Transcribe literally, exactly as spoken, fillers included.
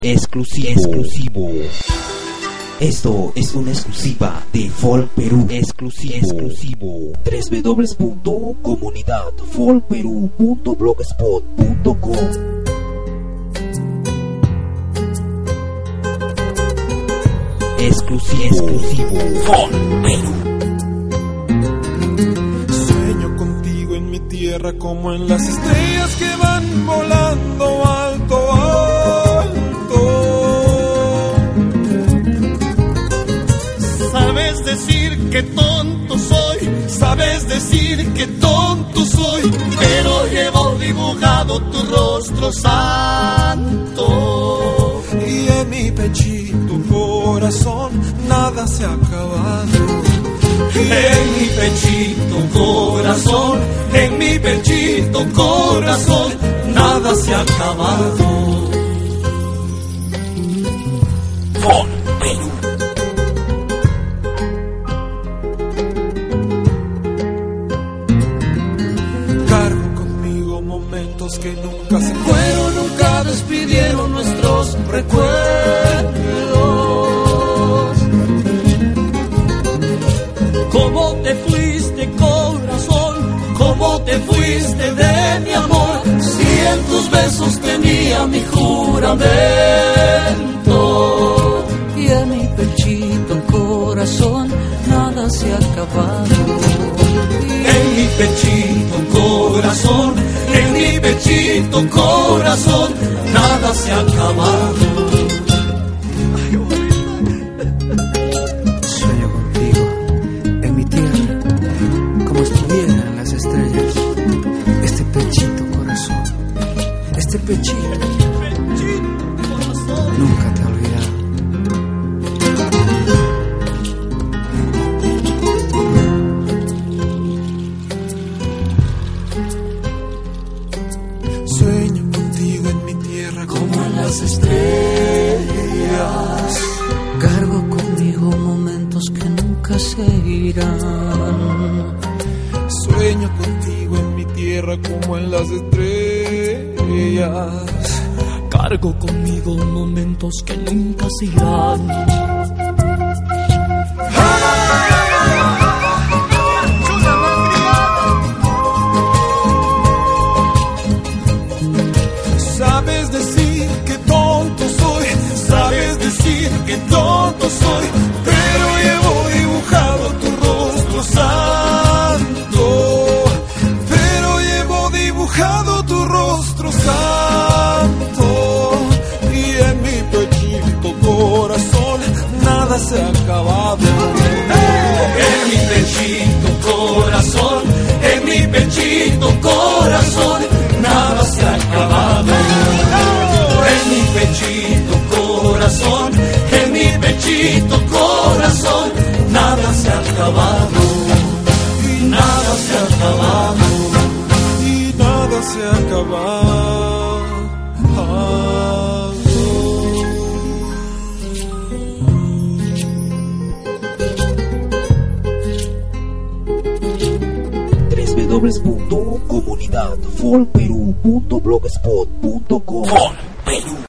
Exclusivo. Exclusivo. Esto es una exclusiva de Folk Perú. Exclusivo. Exclusivo. doble u doble u doble u punto comunidad folk perú punto blogspot punto com. Exclusivo. Exclusivo. Folk Perú. Sueño contigo en mi tierra como en las estrellas que van volando alto, alto. Sabes decir que tonto soy, sabes decir que tonto soy, pero llevo dibujado tu rostro santo. Y en mi pechito corazón nada se ha acabado. En mi pechito corazón, en mi pechito corazón, nada se ha acabado. Folk Perú. Cargo conmigo momentos que nunca se fueron, Nunca despidieron nuestros recuerdos. ¿Cómo te fuiste, corazón? ¿Cómo te fuiste de mi amor? Si en tus besos tenía mi juramento. Y en mi pechito corazón nada se ha acabado. En mi pechito corazón, en mi pechito corazón, nada se ha acabado. Sueño contigo en mi tierra, como estuviera en las estrellas. Este pechito corazón, este pechito, nunca te ha olvidado. Sueño contigo en mi tierra como en las estrellas. Cargo conmigo momentos que nunca se irán. Sueño contigo en mi tierra como en las estrellas. Cargo conmigo momentos que nunca se irán. Sabes decir que tonto soy, sabes decir que tonto soy, pero llevo dibujado tu rostro santo, pero llevo dibujado tu rostro santo, y en mi pechito corazón nada se ha acabado. En mi pechito corazón, en mi pechito corazón, nada se ha acabado. En mi pechito corazón, en mi pechito corazón, nada se ha acabado. Y nada se ha acabado. Y nada se ha acabado. doble u doble u doble u punto comunidad folk perú punto blogspot punto com. Folk Perú.